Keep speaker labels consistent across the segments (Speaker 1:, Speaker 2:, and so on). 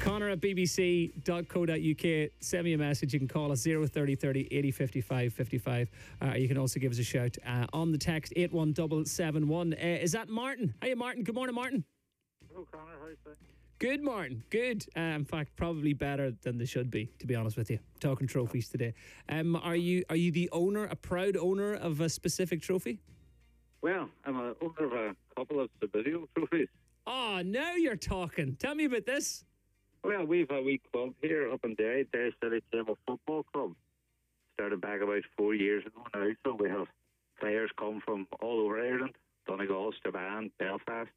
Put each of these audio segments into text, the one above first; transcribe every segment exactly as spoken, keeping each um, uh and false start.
Speaker 1: Connor at b b c dot co dot u k. Send me a message. You can call us zero thirty thirty eighty fifty-five fifty-five. Uh, you can also give us a shout uh, on the text eight one seven seven one. Uh, is that Martin? Hiya, Martin. Good morning, Martin.
Speaker 2: Hello, Connor. How's it?
Speaker 1: Good, Martin. Good. Uh, in fact, probably better than they should be, to be honest with you. Talking trophies today. Um, are you are you the owner, a proud owner of a specific trophy?
Speaker 2: Well, I'm a owner of a couple of Subbuteo trophies.
Speaker 1: Oh, now you're talking. Tell me about this.
Speaker 2: Well, we've a wee club here up in Derry, Derry City Table Football Club. Started back about four years ago now, so we have players come from all over Ireland, Donegal, Strabane, Belfast,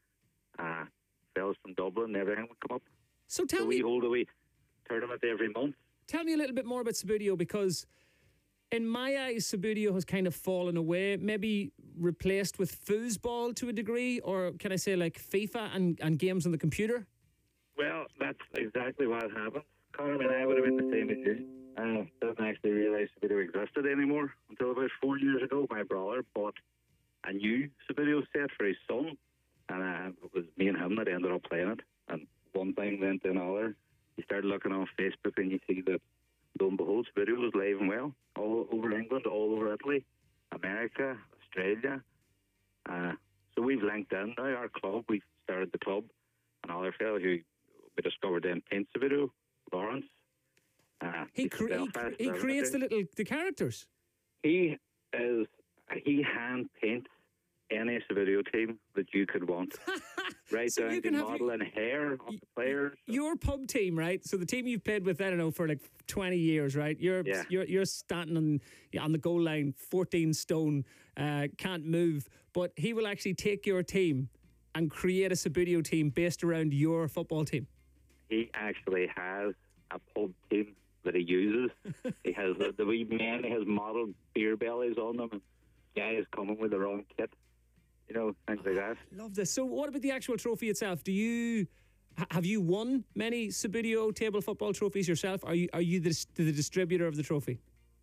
Speaker 2: uh, fellas from Dublin, everything would come up.
Speaker 1: So tell
Speaker 2: so
Speaker 1: me,
Speaker 2: we hold a wee tournament every month.
Speaker 1: Tell me a little bit more about Subbuteo, because in my eyes, Subbuteo has kind of fallen away, maybe replaced with foosball to a degree, or can I say like FIFA and, and games on the computer?
Speaker 2: Well, that's exactly what happened. Connor and I would have been the same as you. I didn't actually realise Subbuteo existed anymore until about four years ago. My brother bought a new Subbuteo set for his son, and uh, it was me and him that ended up playing it. And one thing led to another. You start looking on Facebook and you see that, lo and behold, Subbuteo was live and well, all over England, all over Italy, America, Australia. Uh, so we've linked in now, our club. We've started the club. Another fellow who we discovered then paints Subbuteo, Lawrence. Uh,
Speaker 1: he cre- he, cre- he creates the little the characters.
Speaker 2: He is he hand paints any Subbuteo team that you could want, right
Speaker 1: so
Speaker 2: down
Speaker 1: you
Speaker 2: to
Speaker 1: can have
Speaker 2: modelling hair of the players.
Speaker 1: Your pub team, right? So the team you've played with, I don't know, for like twenty years, right? You're
Speaker 2: yeah.
Speaker 1: you're you're standing on on the goal line, fourteen stone, uh, can't move, but he will actually take your team and create a Subbuteo team based around your football team.
Speaker 2: He actually has a pub team that he uses. He has the, the wee men, he has modelled beer bellies on them, and guys coming with the wrong kit, you know, things like that.
Speaker 1: Love this. So what about the actual trophy itself? Do you have you won many Subbuteo table football trophies yourself? Are you are you the, the distributor of the trophy?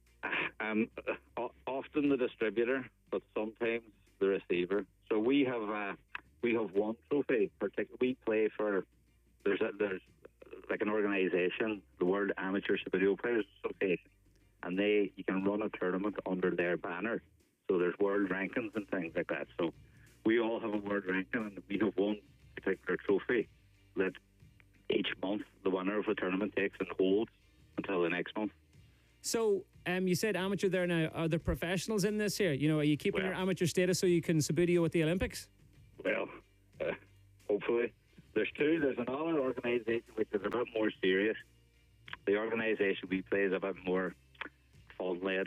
Speaker 2: Um, often the distributor, but sometimes the receiver. So we have uh, we have one trophy. We play for there's a, there's like an organisation, the World Amateur Subbuteo Players Association, and they you can run a tournament under their banner. So there's world rankings and things like that. So we all have a world ranking, and we have one particular trophy that each month the winner of the tournament takes and holds until the next month.
Speaker 1: So um, you said amateur there now. Are there professionals in this here? You know, are you keeping
Speaker 2: well,
Speaker 1: your amateur status so you can Subbuteo at the Olympics?
Speaker 2: Well, uh, hopefully. There's two. There's another organisation which is a bit more serious. The organisation we play is a bit more fun-led.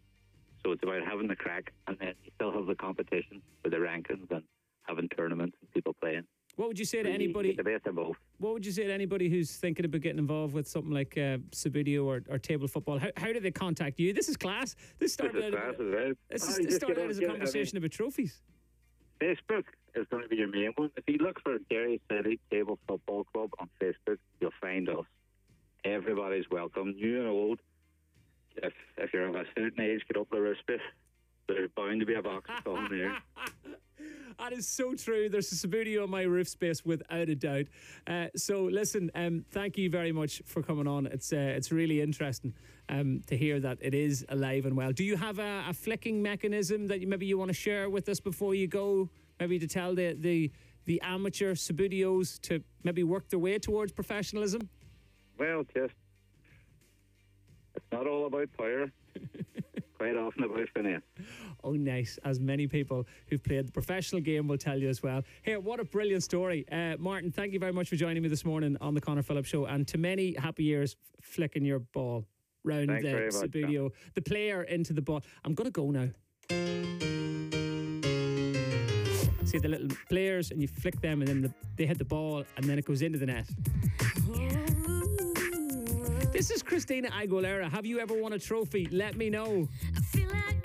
Speaker 2: So it's about having the crack, and then you still have the competition with the rankings and having tournaments and people playing.
Speaker 1: What would you say to
Speaker 2: So
Speaker 1: anybody?
Speaker 2: You get the best of both.
Speaker 1: What would you say to anybody who's thinking about getting involved with something like uh, Subbuteo or, or table football? How, how do they contact you? This is class. This started
Speaker 2: This is
Speaker 1: out,
Speaker 2: class,
Speaker 1: as,
Speaker 2: is right?
Speaker 1: this,
Speaker 2: Oh,
Speaker 1: is,
Speaker 2: you
Speaker 1: this
Speaker 2: just
Speaker 1: started
Speaker 2: get
Speaker 1: out
Speaker 2: on-
Speaker 1: as a
Speaker 2: get- I mean,
Speaker 1: conversation about trophies.
Speaker 2: Facebook is going to be your main one. If you look for Derry City Table Football Club on Facebook, you'll find us. Everybody's welcome, new and old. If if you're of a certain age, get up the roof bit. There's bound to be a box on there.
Speaker 1: That is so true. There's a Subbuteo on my roof space without a doubt. Uh, so listen, um, thank you very much for coming on. It's uh, it's really interesting um, to hear that it is alive and well. Do you have a, a flicking mechanism that you, maybe you want to share with us before you go? Maybe to tell the the, the amateur Subbuteos to maybe work their way towards professionalism?
Speaker 2: Well, just it's not all about power. Quite often about finesse.
Speaker 1: Oh, nice. As many people who've played the professional game will tell you as well. Here, what a brilliant story. Uh, Martin, thank you very much for joining me this morning on the Conor Phillips Show. And to many, happy years flicking your ball round
Speaker 2: Thanks
Speaker 1: the
Speaker 2: very much,
Speaker 1: Subbuteo,
Speaker 2: Tom.
Speaker 1: the player into the ball. I'm going to go now. See the little players and you flick them and then the, they hit the ball and then it goes into the net. This is Christina Aguilera. Have you ever won a trophy? Let me know.
Speaker 3: I feel like